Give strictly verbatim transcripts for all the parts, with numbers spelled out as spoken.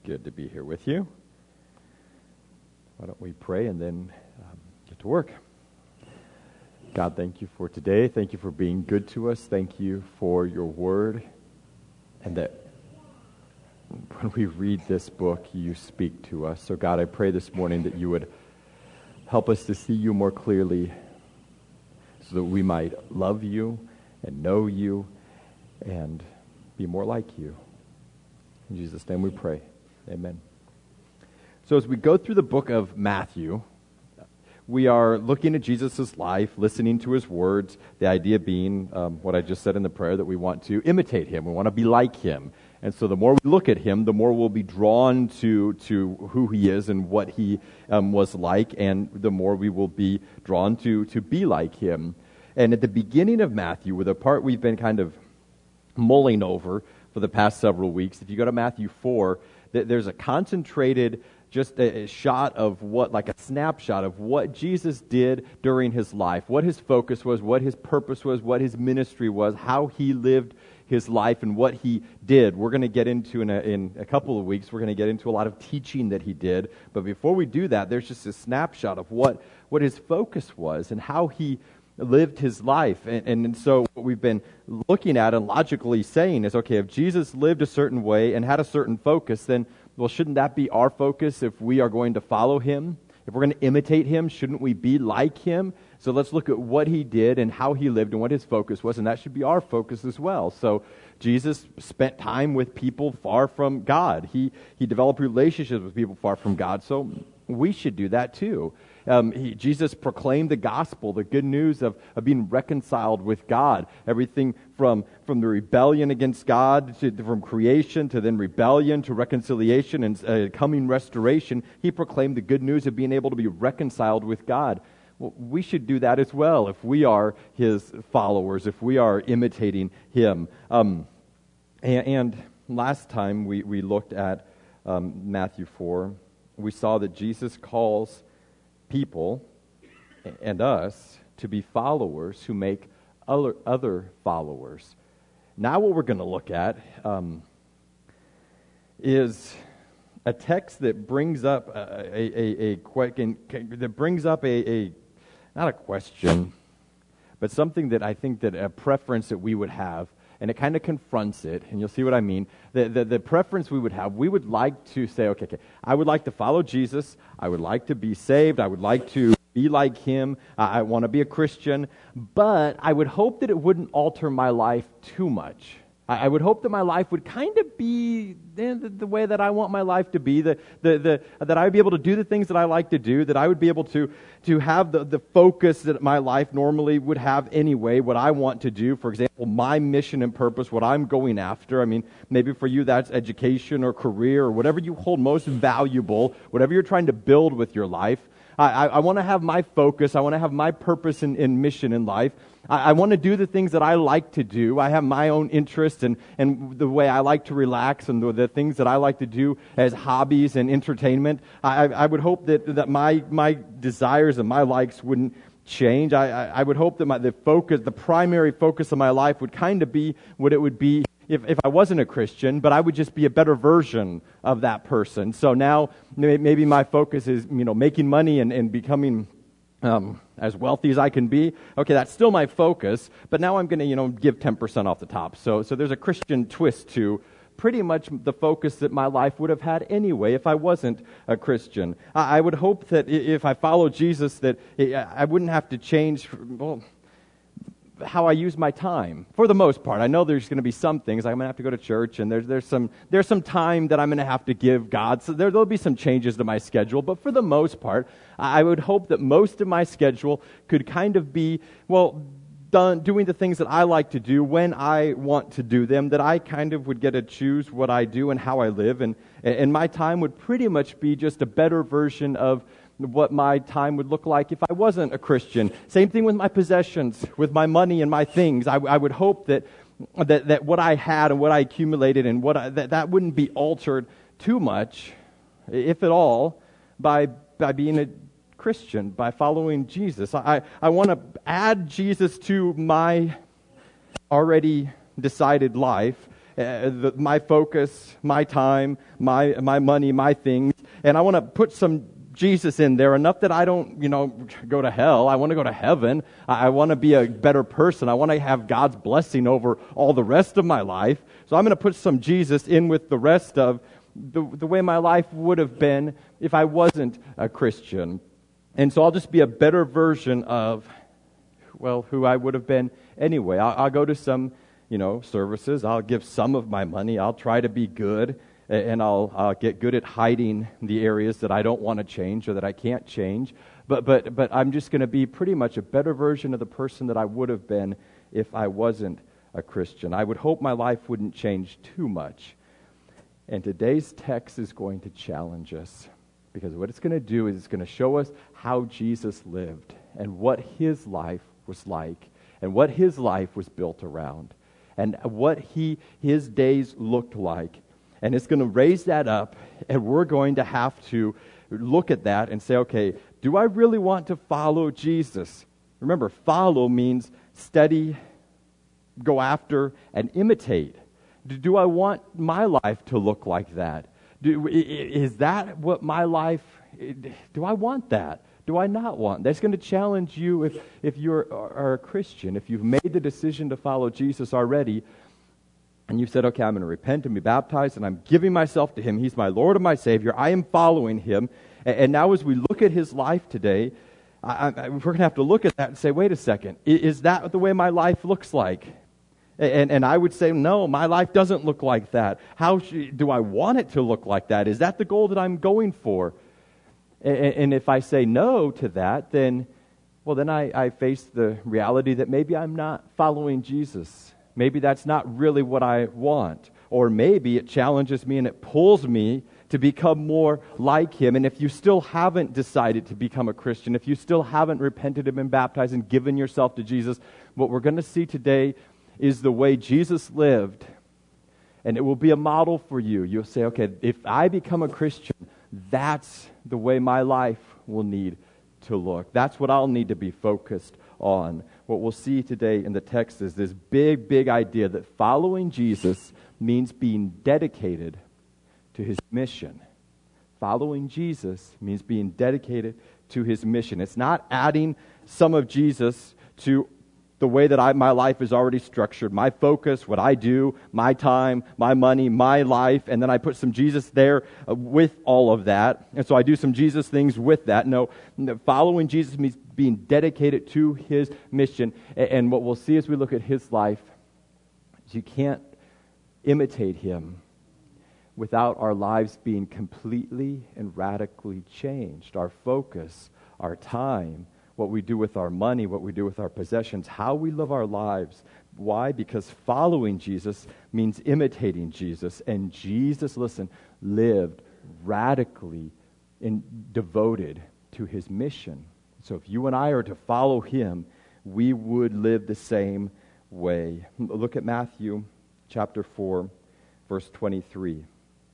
Good to be here with you. Why don't we pray and then um, get to work. God, thank you for today. Thank you for being good to us. Thank you for your word. And that when we read this book, you speak to us. So God, I pray this morning that you would help us to see you more clearly so that we might love you and know you and be more like you. In Jesus' name we pray. Amen. So as we go through the book of Matthew, we are looking at Jesus' life, listening to his words, the idea being um, what I just said in the prayer, that we want to imitate him. We want to be like him. And so the more we look at him, the more we'll be drawn to, to who he is and what he um, was like, and the more we will be drawn to, to be like him. And at the beginning of Matthew, with a part we've been kind of mulling over for the past several weeks, if you go to Matthew four, th- there's a concentrated, just a, a shot of what, like a snapshot of what Jesus did during his life, what his focus was, what his purpose was, what his ministry was, how he lived his life and what he did. We're going to get into in a, in a couple of weeks, we're going to get into a lot of teaching that he did. But before we do that, there's just a snapshot of what, what his focus was and how he lived his life. And, and so what we've been looking at and logically saying is, okay, if Jesus lived a certain way and had a certain focus, then, well, shouldn't that be our focus if we are going to follow him? If we're going to imitate him, shouldn't we be like him? So let's look at what he did and how he lived and what his focus was, and that should be our focus as well. So Jesus spent time with people far from God. He he developed relationships with people far from God, so we should do that too. Um, he, Jesus proclaimed the gospel, the good news of, of being reconciled with God. Everything from, from the rebellion against God, to, from creation to then rebellion to reconciliation and uh, coming restoration. He proclaimed the good news of being able to be reconciled with God. Well, we should do that as well if we are his followers, if we are imitating him. Um, and, and last time we, we looked at um, Matthew four, we saw that Jesus calls people and us to be followers who make other, other followers. Now what we're going to look at um, is a text that brings up a, a, a, a that brings up a, a not a question, but something that I think that a preference that we would have, and it kind of confronts it, and you'll see what I mean. The, the the preference we would have, we would like to say, okay, okay, I would like to follow Jesus. I would like to be saved. I would like to be like him. I, I want to be a Christian, but I would hope that it wouldn't alter my life too much. I, I would hope that my life would kind of be the, the, the way that I want my life to be, the, the, the, that I would be able to do the things that I like to do, that I would be able to, to have the, the focus that my life normally would have anyway, what I want to do. For example, my mission and purpose, what I'm going after. I mean, maybe for you that's education or career or whatever you hold most valuable, whatever you're trying to build with your life. I, I, I want to have my focus. I want to have my purpose and, and mission in life. I, I want to do the things that I like to do. I have my own interests and, and the way I like to relax and the, the things that I like to do as hobbies and entertainment. I, I would hope that, that my my desires and my likes wouldn't change. I, I, I would hope that my the focus, the primary focus of my life would kind of be what it would be If, if I wasn't a Christian, but I would just be a better version of that person. So now maybe my focus is, you know, making money and, and becoming um, as wealthy as I can be. Okay, that's still my focus, but now I'm going to, you know, give ten percent off the top. So, so there's a Christian twist to pretty much the focus that my life would have had anyway if I wasn't a Christian. I, I would hope that if I follow Jesus that I wouldn't have to change, well, how I use my time, for the most part. I know there's going to be some things, I'm going to have to go to church, and there's there's some there's some time that I'm going to have to give God, so there, there'll be some changes to my schedule, but for the most part, I would hope that most of my schedule could kind of be, well, done doing the things that I like to do when I want to do them, that I kind of would get to choose what I do and how I live, and and my time would pretty much be just a better version of what my time would look like if I wasn't a Christian. Same thing with my possessions, with my money and my things. I, I would hope that, that that what I had and what I accumulated and what I, that that wouldn't be altered too much, if at all, by by being a Christian, by following Jesus. I I want to add Jesus to my already decided life, uh, the, my focus, my time, my my money, my things, and I want to put some Jesus in there, enough that I don't, you know, go to hell. I want to go to heaven. I, I want to be a better person. I want to have God's blessing over all the rest of my life. So I'm going to put some Jesus in with the rest of the, the way my life would have been if I wasn't a Christian. And so I'll just be a better version of, well, who I would have been anyway. I'll, I'll go to some, you know, services. I'll give some of my money. I'll try to be good. And I'll, I'll get good at hiding the areas that I don't want to change or that I can't change. But but but I'm just going to be pretty much a better version of the person that I would have been if I wasn't a Christian. I would hope my life wouldn't change too much. And today's text is going to challenge us, because what it's going to do is it's going to show us how Jesus lived and what his life was like and what his life was built around and what he his days looked like. And it's going to raise that up, and we're going to have to look at that and say, okay, do I really want to follow Jesus? Remember, follow means study, go after, and imitate. Do, do I want my life to look like that? Do, is that what my life, do I want that? Do I not want? That's going to challenge you if, if you are a Christian, if you've made the decision to follow Jesus already, and you said, okay, I'm going to repent and be baptized, and I'm giving myself to him. He's my Lord and my Savior. I am following him. And, and now as we look at his life today, I, I, we're going to have to look at that and say, wait a second, is, is that the way my life looks like? And, and I would say, no, my life doesn't look like that. How should, do I want it to look like that? Is that the goal that I'm going for? And, and if I say no to that, then, well, then I, I face the reality that maybe I'm not following Jesus. Maybe that's not really what I want. Or maybe it challenges me and it pulls me to become more like him. And if you still haven't decided to become a Christian, if you still haven't repented and been baptized and given yourself to Jesus, what we're going to see today is the way Jesus lived. And it will be a model for you. You'll say, okay, if I become a Christian, that's the way my life will need to look. That's what I'll need to be focused on. What we'll see today in the text is this big, big idea that following Jesus means being dedicated to his mission. Following Jesus means being dedicated to his mission. It's not adding some of Jesus to the way that I, my life is already structured. My focus, what I do, my time, my money, my life, and then I put some Jesus there uh, with all of that. And so I do some Jesus things with that. No, following Jesus means being dedicated to his mission. And, and what we'll see as we look at his life is you can't imitate him without our lives being completely and radically changed. Our focus, our time, what we do with our money, what we do with our possessions, how we live our lives. Why? Because following Jesus means imitating Jesus. And Jesus, listen, lived radically and devoted to his mission. So if you and I are to follow him, we would live the same way. Look at Matthew chapter four, verse twenty-three.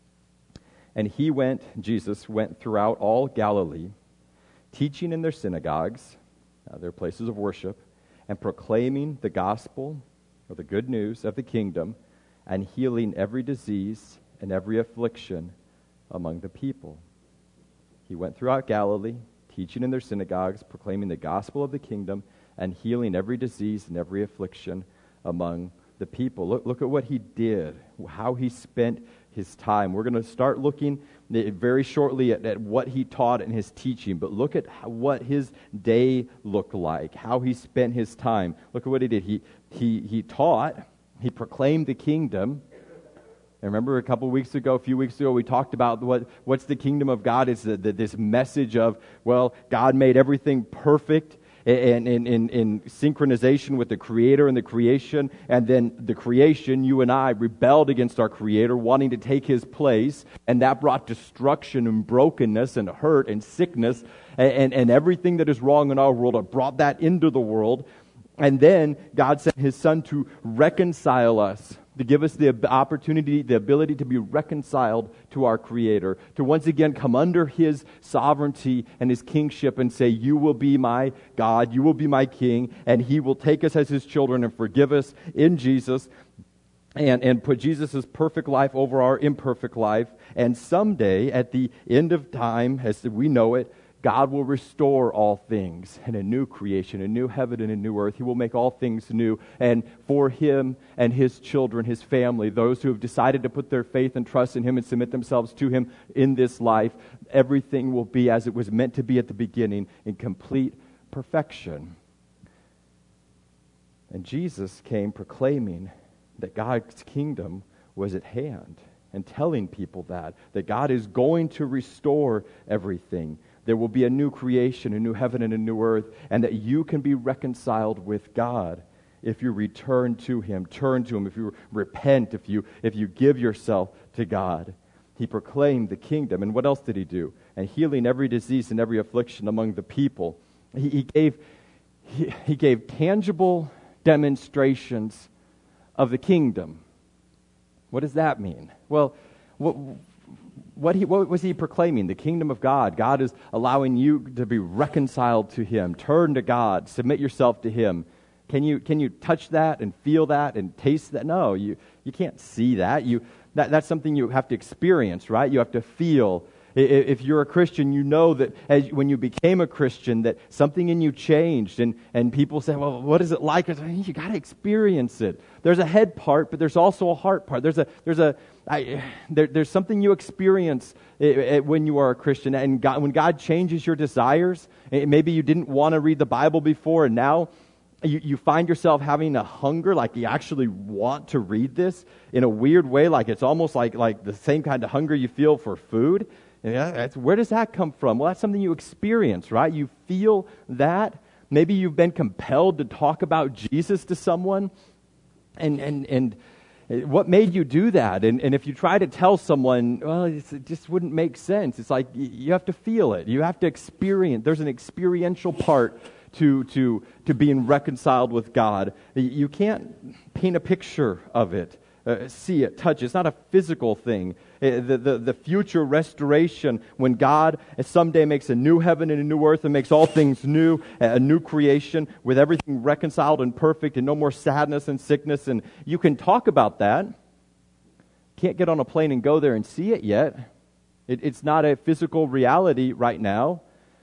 And he went, Jesus went throughout all Galilee, teaching in their synagogues, uh, their places of worship, and proclaiming the gospel, or the good news of the kingdom, and healing every disease and every affliction among the people. He went throughout Galilee, teaching in their synagogues, proclaiming the gospel of the kingdom, and healing every disease and every affliction among the people. Look, look at what he did, how he spent his time. We're going to start looking very shortly at, at what he taught in his teaching, but look at how, what his day looked like, how he spent his time. Look at what he did. He he he taught, he proclaimed the kingdom. And remember a couple weeks ago, a few weeks ago, we talked about what what's the kingdom of God. It's the, the, this message of, well, God made everything perfect and in, in, in synchronization with the Creator and the creation, and then the creation, you and I, rebelled against our Creator, wanting to take his place, and that brought destruction and brokenness and hurt and sickness and, and, and everything that is wrong in our world. It brought that into the world, and then God sent his Son to reconcile us, to give us the opportunity, the ability to be reconciled to our Creator, to once again come under his sovereignty and his kingship and say, you will be my God, you will be my King, and he will take us as his children and forgive us in Jesus. and, and put Jesus' perfect life over our imperfect life. And someday, at the end of time, as we know it, God will restore all things in a new creation, a new heaven and a new earth. He will make all things new. And for Him and His children, His family, those who have decided to put their faith and trust in Him and submit themselves to Him in this life, everything will be as it was meant to be at the beginning, in complete perfection. And Jesus came proclaiming that God's kingdom was at hand and telling people that, that God is going to restore everything. There will be a new creation, a new heaven and a new earth, and that you can be reconciled with God if you return to Him, turn to Him, if you repent, if you if you give yourself to God. He proclaimed the kingdom, and what else did He do? And healing every disease and every affliction among the people. He, he gave he, he gave tangible demonstrations of the kingdom. What does that mean? Well, what What, he, what was he proclaiming? The kingdom of God. God is allowing you to be reconciled to Him. Turn to God. Submit yourself to Him. Can you can you touch that and feel that and taste that? No, you you can't see that. You that that's something you have to experience, right? You have to feel. If you're a Christian, you know that as when you became a Christian, that something in you changed, and, and people say, well, what is it like? You got to experience it. There's a head part, but there's also a heart part. There's a there's a I, there, there's something you experience when you are a Christian, and God, when God changes your desires, maybe you didn't want to read the Bible before, and now you, you find yourself having a hunger, like you actually want to read this in a weird way, like it's almost like like the same kind of hunger you feel for food. Yeah, that's, where does that come from? Well, that's something you experience, right? You feel that. Maybe you've been compelled to talk about Jesus to someone, and and and what made you do that? And and if you try to tell someone, well, it's, it just wouldn't make sense. It's like you have to feel it. You have to experience. There's an experiential part to to to being reconciled with God. You can't paint a picture of it. Uh, see it, touch it. It's not a physical thing. Uh, the, the, the future restoration, when God someday makes a new heaven and a new earth and makes all things new, a new creation with everything reconciled and perfect and no more sadness and sickness. And you can talk about that. Can't get on a plane and go there and see it yet. It, it's not a physical reality right now.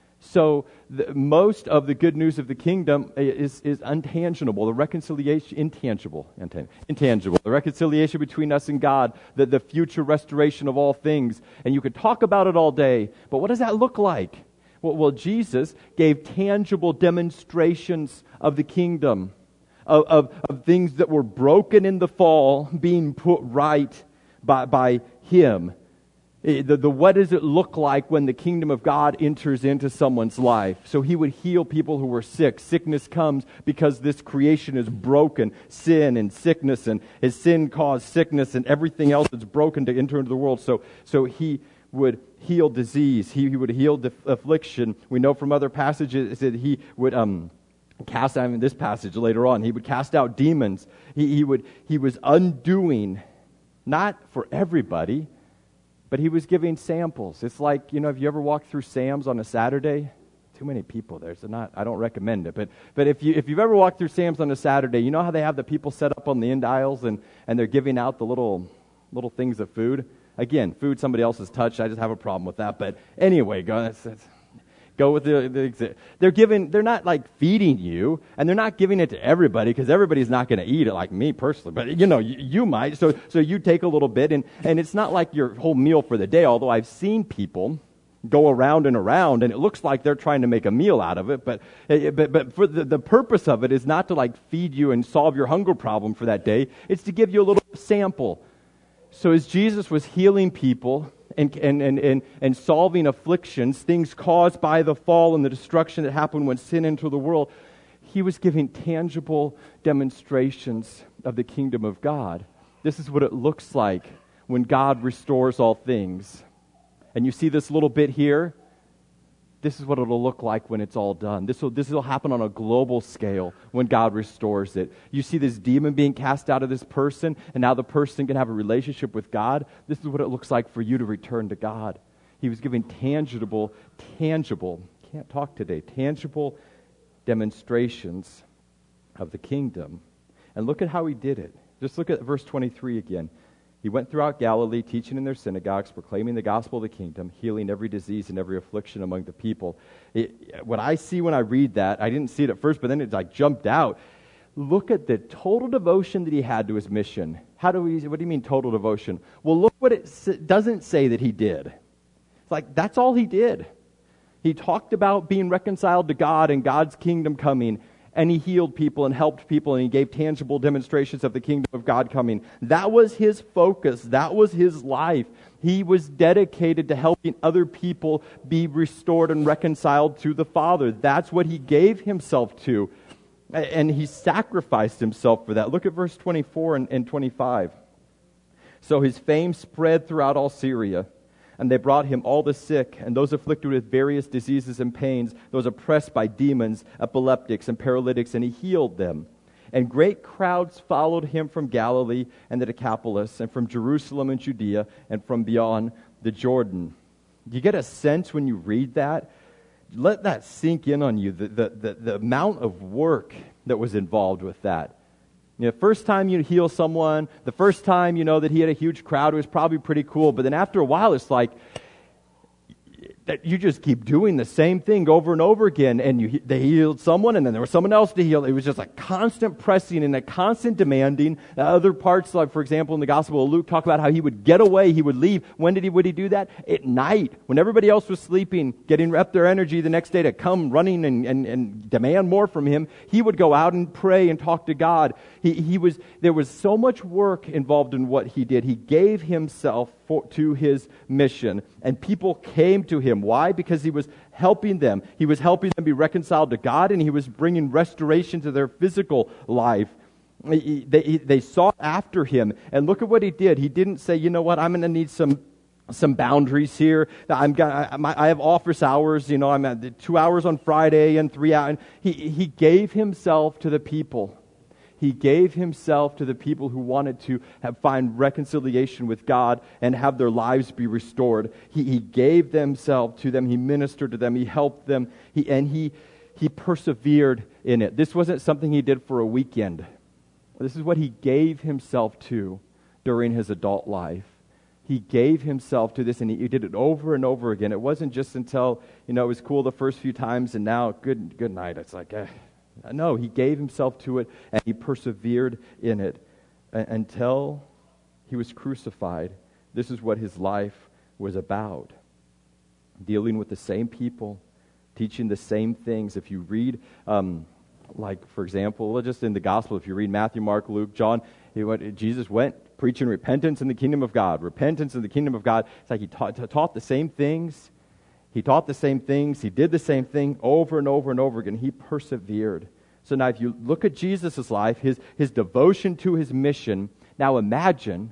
So the, most of the good news of the kingdom is, is untangible. The reconciliation, intangible, intangible. The reconciliation between us and God, the, the future restoration of all things. And you could talk about it all day, but what does that look like? Well, well Jesus gave tangible demonstrations of the kingdom, of, of, of things that were broken in the fall being put right by, by Him. The, the what does it look like when the kingdom of God enters into someone's life? So He would heal people who were sick. Sickness comes because this creation is broken. Sin and sickness, and His sin caused sickness and everything else that's broken to enter into the world. So, so He would heal disease. He, he would heal the affliction. We know from other passages that He would um, cast out, in this passage later on, He would cast out demons. He, he would He was undoing, not for everybody, but He was giving samples. It's like, you know, have you ever walked through Sam's on a Saturday? Too many people there, so not. I don't recommend it. But but if you if you've ever walked through Sam's on a Saturday, you know how they have the people set up on the end aisles and, and they're giving out the little little things of food. Again, food somebody else has touched. I just have a problem with that. But anyway, go. That's, that's, Go with the, the they're giving, they're not like feeding you, and they're not giving it to everybody, because everybody's not going to eat it, like me personally, but you know, you, you might, so so you take a little bit, and, and it's not like your whole meal for the day, although I've seen people go around and around, and it looks like they're trying to make a meal out of it, but but, but for the, the purpose of it is not to like feed you and solve your hunger problem for that day, it's to give you a little sample. So as Jesus was healing people, And, and, and, and, and solving afflictions, things caused by the fall and the destruction that happened when sin entered the world, He was giving tangible demonstrations of the kingdom of God. This is what it looks like when God restores all things. And you see this little bit here? This is what it'll look like when it's all done. This will this will happen on a global scale when God restores it. You see this demon being cast out of this person, and now the person can have a relationship with God. This is what it looks like for you to return to God. He was giving tangible, tangible, can't talk today, tangible demonstrations of the kingdom. And look at how He did it. Just look at verse twenty-three again. He went throughout Galilee, teaching in their synagogues, proclaiming the gospel of the kingdom, healing every disease and every affliction among the people. It, what I see when I read that, I didn't see it at first, but then it like jumped out. Look at the total devotion that he had to his mission. How do we? What do you mean total devotion? Well, look what it doesn't say that he did. It's like that's all he did. He talked about being reconciled to God and God's kingdom coming. And he healed people and helped people, and he gave tangible demonstrations of the kingdom of God coming. That was his focus. That was his life. He was dedicated to helping other people be restored and reconciled to the Father. That's what he gave himself to. And he sacrificed himself for that. Look at verse twenty-four and, and twenty-five. So his fame spread throughout all Syria. And they brought him all the sick, and those afflicted with various diseases and pains, those oppressed by demons, epileptics, and paralytics, and he healed them. And great crowds followed him from Galilee and the Decapolis, and from Jerusalem and Judea, and from beyond the Jordan. You get a sense when you read that? Let that sink in on you, the, the, the, the amount of work that was involved with that. You know, the first time you heal someone, the first time you know that he had a huge crowd, it was probably pretty cool. But then after a while, it's like that you just keep doing the same thing over and over again. And you, they healed someone, and then there was someone else to heal. It was just a constant pressing and a constant demanding. Uh, other parts, like for example, in the Gospel of Luke, talk about how he would get away, he would leave. When did he would he do that? At night, when everybody else was sleeping, getting up their energy the next day to come running and, and, and demand more from him. He would go out and pray and talk to God. He, he was there was so much work involved in what he did. He gave himself for, to his mission, and people came to him. Why? Because he was helping them. He was helping them be reconciled to God, and he was bringing restoration to their physical life. They, they, they sought after him, and look at what he did. He didn't say, you know what, I'm going to need some some boundaries here. I'm gonna, I have office hours, you know, I'm at two hours on Friday and three hours. He, he gave himself to the people. He gave himself to the people who wanted to have, find reconciliation with God and have their lives be restored. He, he gave himself to them. He ministered to them. He helped them. He, and he, he persevered in it. This wasn't something he did for a weekend. This is what he gave himself to during his adult life. He gave himself to this, and he, he did it over and over again. It wasn't just until, you know, it was cool the first few times, and now, good, good night. It's like, eh. No, he gave himself to it, and he persevered in it until he was crucified. This is what his life was about. Dealing with the same people, teaching the same things. If you read, um, like, for example, just in the gospel, if you read Matthew, Mark, Luke, John, he went, Jesus went preaching repentance in the kingdom of God. Repentance in the kingdom of God. It's like he taught, taught the same things. He taught the same things. He did the same thing over and over and over again. He persevered. So now if you look at Jesus' life, his, his devotion to his mission, now imagine,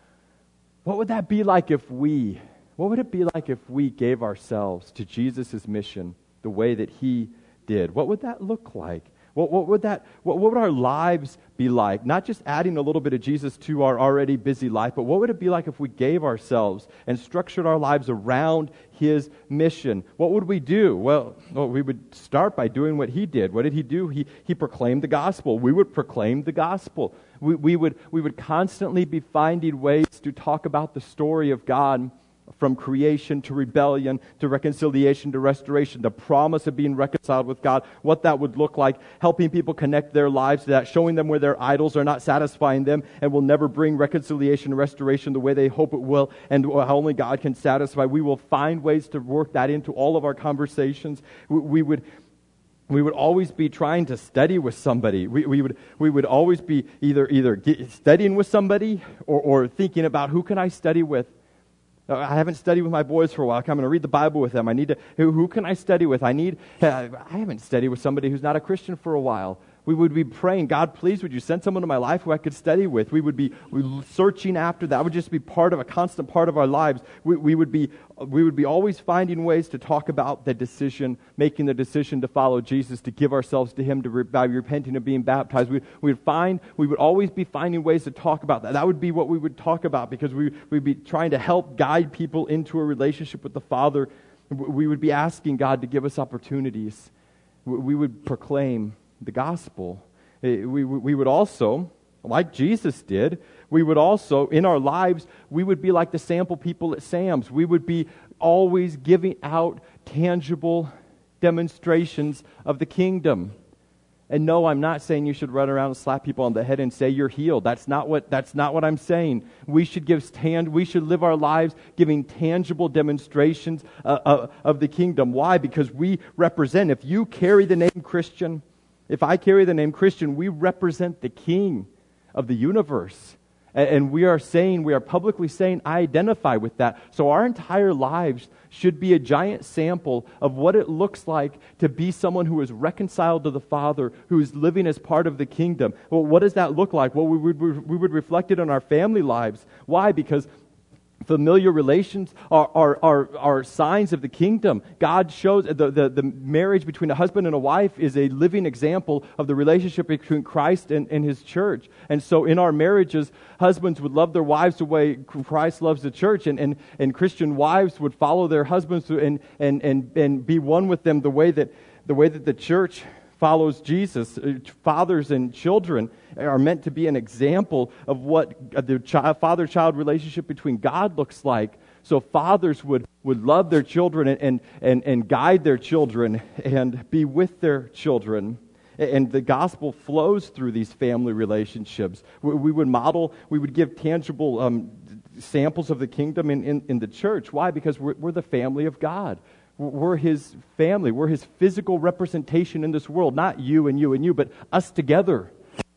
what would that be like if we, what would it be like if we gave ourselves to Jesus' mission the way that he did? What would that look like? What, what would that? What, what would our lives be like? Not just adding a little bit of Jesus to our already busy life, but what would it be like if we gave ourselves and structured our lives around his mission? What would we do? Well, well, we would start by doing what he did. What did he do? He he proclaimed the gospel. We would proclaim the gospel. We we would we would constantly be finding ways to talk about the story of God. From creation to rebellion to reconciliation to restoration, the promise of being reconciled with God, what that would look like, helping people connect their lives to that, showing them where their idols are not satisfying them and will never bring reconciliation and restoration the way they hope it will, and how only God can satisfy. We will find ways to work that into all of our conversations. We, we would We would always be trying to study with somebody. We, we would we would always be either either get, studying with somebody or, or thinking about who can I study with. I haven't studied with my boys for a while. I'm going to read the Bible with them. I need to. Who, who can I study with? I need. Uh, I haven't studied with somebody who's not a Christian for a while. We would be praying, God, please, would you send someone to my life who I could study with? We would be we, searching after that. That would just be part of a constant part of our lives. We, we would be we would be always finding ways to talk about the decision, making the decision to follow Jesus, to give ourselves to Him, to re, by repenting and being baptized. We we would find we would always be finding ways to talk about that. That would be what we would talk about because we we'd be trying to help guide people into a relationship with the Father. We would be asking God to give us opportunities. We would proclaim the gospel. We, we would also, like Jesus did, we would also, in our lives, we would be like the sample people at Sam's. We would be always giving out tangible demonstrations of the kingdom. And no, I'm not saying you should run around and slap people on the head and say you're healed. That's not what that's not what I'm saying. We should give tan- we should live our lives giving tangible demonstrations uh, uh, of the kingdom. Why? Because we represent. If you carry the name Christian, if I carry the name Christian, we represent the King of the universe. And we are saying, we are publicly saying, I identify with that. So our entire lives should be a giant sample of what it looks like to be someone who is reconciled to the Father, who is living as part of the kingdom. Well, what does that look like? Well, we would, we would reflect it in our family lives. Why? Because familiar relations are, are, are, are signs of the kingdom. God shows the, the, the marriage between a husband and a wife is a living example of the relationship between Christ and, and His church. And so in our marriages, husbands would love their wives the way Christ loves the church, and, and, and Christian wives would follow their husbands and, and, and, and be one with them the way that the way that the church follows Jesus. Fathers and children are meant to be an example of what the child, father-child relationship between God looks like. So fathers would, would love their children and, and, and guide their children and be with their children. And the gospel flows through these family relationships. We, we would model, we would give tangible um, samples of the kingdom in, in, in the church. Why? Because we're, we're the family of God. We're His family. We're His physical representation in this world. Not you and you and you, but us together.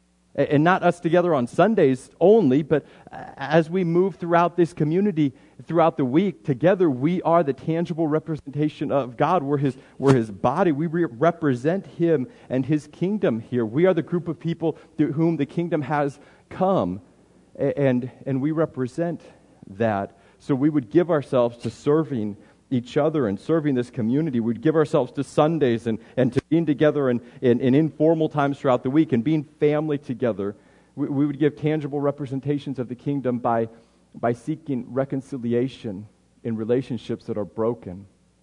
And not us together on Sundays only, but as we move throughout this community, throughout the week, together we are the tangible representation of God. We're His, we're His body. We re- represent Him and His kingdom here. We are the group of people through whom the kingdom has come, and, and we represent that. So we would give ourselves to serving each other and serving this community. We'd give ourselves to Sundays and, and to being together in, in, in informal times throughout the week and being family together. We, we would give tangible representations of the kingdom by, by seeking reconciliation in relationships that are broken.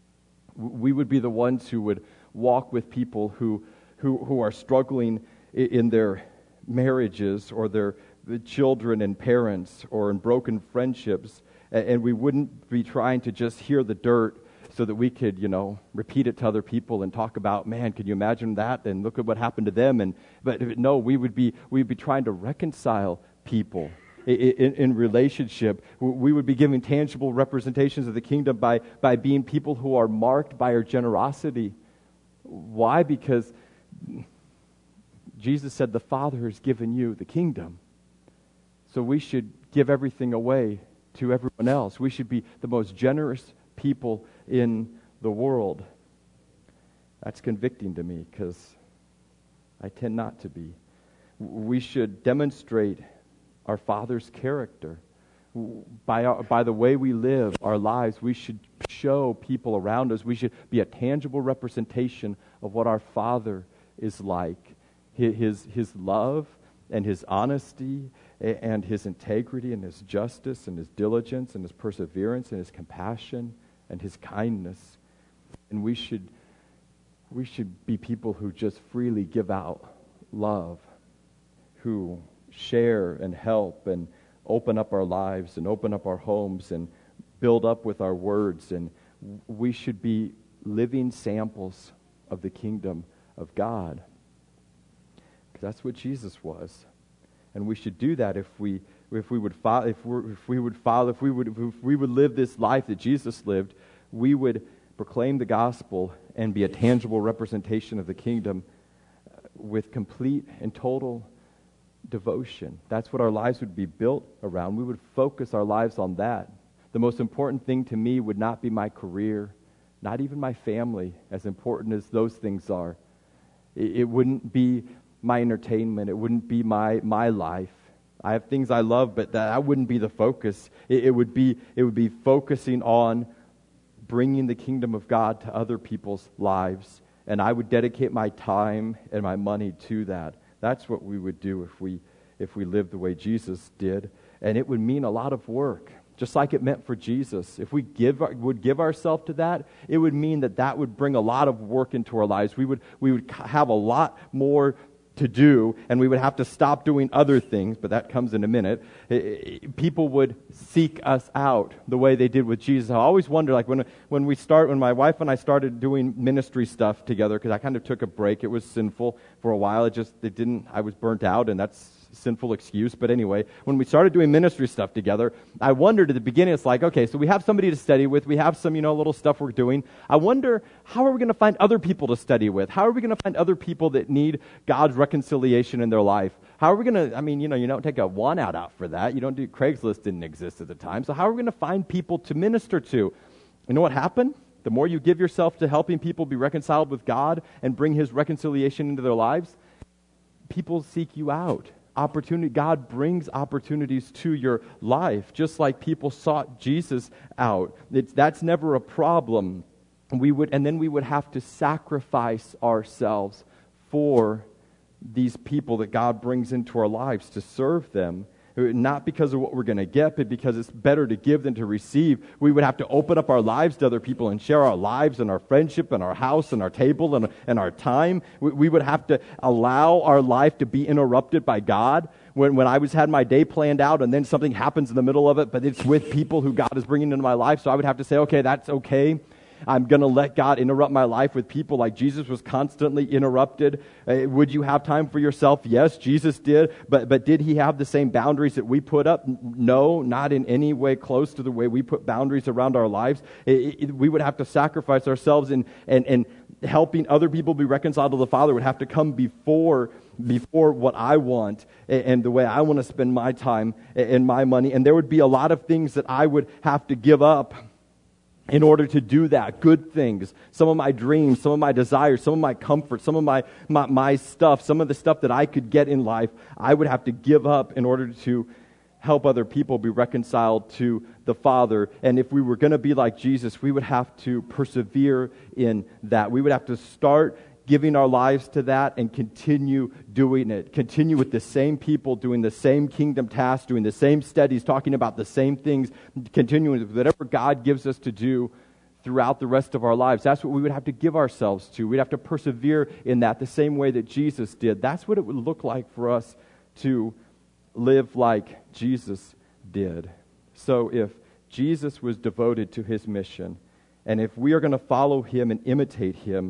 We would be the ones who would walk with people who, who, who are struggling in, in their marriages or their the children and parents or in broken friendships. And we wouldn't be trying to just hear the dirt so that we could, you know, repeat it to other people and talk about, man, can you imagine that? And look at what happened to them. And but no, we would be we'd be trying to reconcile people in, in, in relationship. We would be giving tangible representations of the kingdom by by being people who are marked by our generosity. Why? Because Jesus said the Father has given you the kingdom. So we should give everything away to everyone else. We should be the most generous people in the world. That's convicting to me because I tend not to be. We should demonstrate our Father's character. By, our, by the way we live our lives, we should show people around us. We should be a tangible representation of what our Father is like. His, his love and His honesty and His integrity and His justice and His diligence and His perseverance and His compassion and His kindness. And we should we should be people who just freely give out love, who share and help and open up our lives and open up our homes and build up with our words. And we should be living samples of the kingdom of God. Because that's what Jesus was. And we should do that if we if we would follow if we if we would follow if we would if we would live this life that Jesus lived, we would proclaim the gospel and be a tangible representation of the kingdom with complete and total devotion. That's what our lives would be built around. We would focus our lives on that. The most important thing to me would not be my career, not even my family, as important as those things are. It, it wouldn't be my entertainment. It wouldn't be my my life. I have things I love, but that, that wouldn't be the focus. It, it would be it would be focusing on bringing the kingdom of God to other people's lives, and I would dedicate my time and my money to that. That's what we would do if we if we lived the way Jesus did, and it would mean a lot of work, just like it meant for Jesus. If we give would give ourselves to that, it would mean that that would bring a lot of work into our lives. We would we would have a lot more to do, and we would have to stop doing other things, but that comes in a minute. People would seek us out the way they did with Jesus. I always wonder, like when when we start, when my wife and I started doing ministry stuff together, because I kind of took a break. It was sinful for a while. It just, it didn't, I was burnt out, and that's sinful excuse. But anyway, when we started doing ministry stuff together, I wondered at the beginning, it's like, okay, so we have somebody to study with. We have some, you know, little stuff we're doing. I wonder, how are we going to find other people to study with? How are we going to find other people that need God's reconciliation in their life? How are we going to, I mean, you know, you don't take a one out out for that. You don't do, Craigslist didn't exist at the time. So how are we going to find people to minister to? You know what happened? The more you give yourself to helping people be reconciled with God and bring His reconciliation into their lives, people seek you out. Opportunity, God brings opportunities to your life, just like people sought Jesus out. It's, that's never a problem. We would, and then we would have to sacrifice ourselves for these people that God brings into our lives to serve them. Not because of what we're going to get, but because it's better to give than to receive. We would have to open up our lives to other people and share our lives and our friendship and our house and our table and, and our time. We, we would have to allow our life to be interrupted by God. When, when I was had my day planned out and then something happens in the middle of it, but it's with people who God is bringing into my life, so I would have to say, okay, that's okay. I'm going to let God interrupt my life with people like Jesus was constantly interrupted. Uh, would you have time for yourself? Yes, Jesus did. But but did He have the same boundaries that we put up? No, not in any way close to the way we put boundaries around our lives. It, it, we would have to sacrifice ourselves, and, and, and helping other people be reconciled to the Father would have to come before before what I want and, and the way I want to spend my time and, and my money. And there would be a lot of things that I would have to give up in order to do that. Good things, some of my dreams, some of my desires, some of my comfort, some of my, my, my stuff, some of the stuff that I could get in life, I would have to give up in order to help other people be reconciled to the Father. And if we were going to be like Jesus, we would have to persevere in that. We would have to start giving our lives to that and continue doing it. Continue with the same people, doing the same kingdom tasks, doing the same studies, talking about the same things, continuing with whatever God gives us to do throughout the rest of our lives. That's what we would have to give ourselves to. We'd have to persevere in that the same way that Jesus did. That's what it would look like for us to live like Jesus did. So if Jesus was devoted to His mission, and if we are going to follow Him and imitate Him,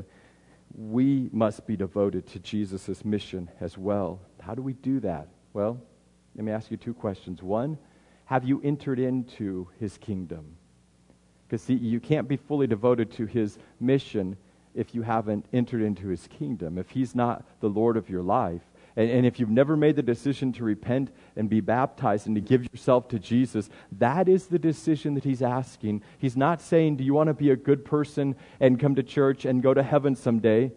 we must be devoted to Jesus' mission as well. How do we do that? Well, let me ask you two questions. One, have you entered into His kingdom? Because see, you can't be fully devoted to His mission if you haven't entered into His kingdom, if He's not the Lord of your life. And, and if you've never made the decision to repent and be baptized and to give yourself to Jesus, that is the decision that He's asking. He's not saying, do you want to be a good person and come to church and go to heaven someday?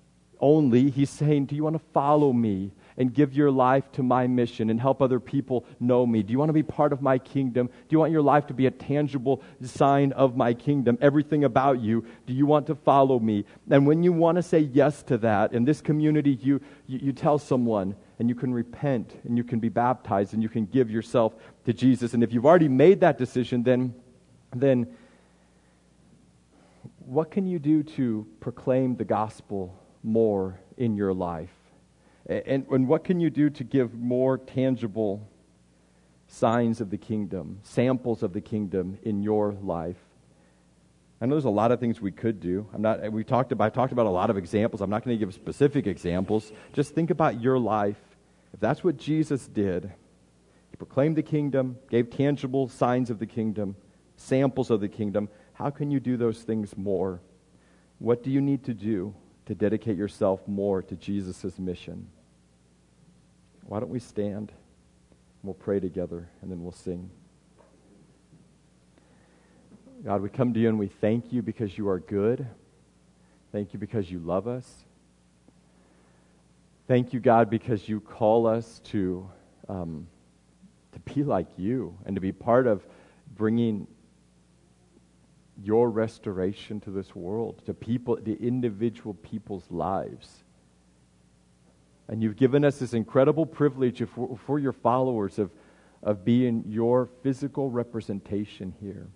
Only, He's saying, do you want to follow me and give your life to my mission and help other people know me? Do you want to be part of my kingdom? Do you want your life to be a tangible sign of my kingdom? Everything about you, do you want to follow me? And when you want to say yes to that, in this community, you, you, you tell someone, and you can repent, and you can be baptized, and you can give yourself to Jesus. And if you've already made that decision, then, then what can you do to proclaim the gospel more in your life? And, and what can you do to give more tangible signs of the kingdom, samples of the kingdom in your life? I know there's a lot of things we could do. I'm not. We talked about. I talked about a lot of examples. I'm not going to give specific examples. Just think about your life. If that's what Jesus did, He proclaimed the kingdom, gave tangible signs of the kingdom, samples of the kingdom. How can you do those things more? What do you need to do to dedicate yourself more to Jesus' mission? Why don't we stand? We'll pray together, and then we'll sing. God, we come to You and we thank You because You are good. Thank You because You love us. Thank You, God, because You call us to um, to be like You and to be part of bringing Your restoration to this world, to people, to individual people's lives. And You've given us this incredible privilege of, for, for Your followers of, of being Your physical representation here.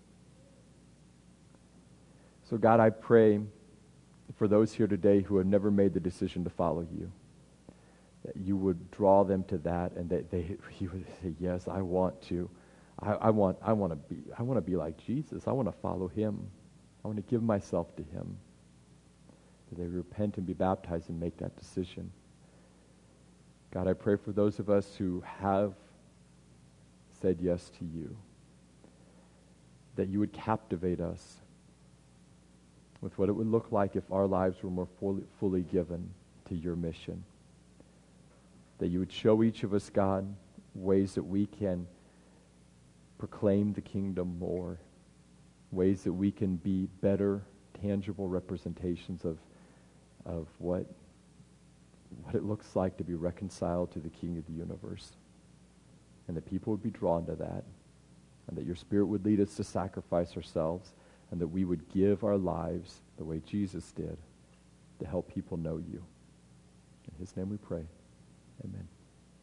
So God, I pray for those here today who have never made the decision to follow You. that you would draw them to that, and that they he would say, yes, I want to. I, I want I want to be I want to be like Jesus. I want to follow him. I want to give myself to him. That they repent and be baptized and make that decision. God, I pray for those of us who have said yes to you, that you would captivate us with what it would look like if our lives were more fully, fully given to your mission. That you would show each of us, God, ways that we can proclaim the kingdom more, ways that we can be better, tangible representations of, of what, what it looks like to be reconciled to the King of the universe. And that people would be drawn to that, and that your Spirit would lead us to sacrifice ourselves, and that we would give our lives the way Jesus did to help people know you. In his name we pray. Amen.